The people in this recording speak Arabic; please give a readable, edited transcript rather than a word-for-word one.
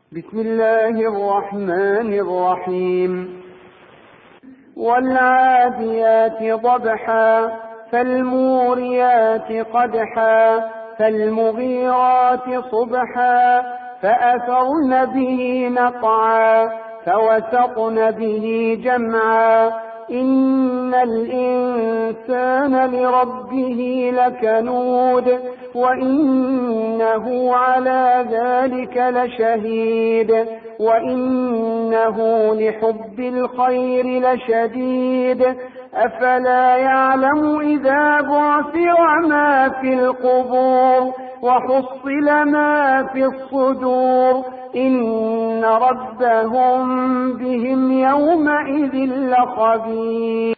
بسم الله الرحمن الرحيم. والعاديات ضبحا فالموريات قدحا فالمغيرات صبحا فأثرن به نقعا فوسطن به جمعا إن الإنسان لربه لكنود وإنه على ذلك لشهيد وإنه لحب الخير لشديد أفلا يعلم إذا بعثر ما في القبور وحصل ما في الصدور إن ربهم بهم يومئذ لخبير.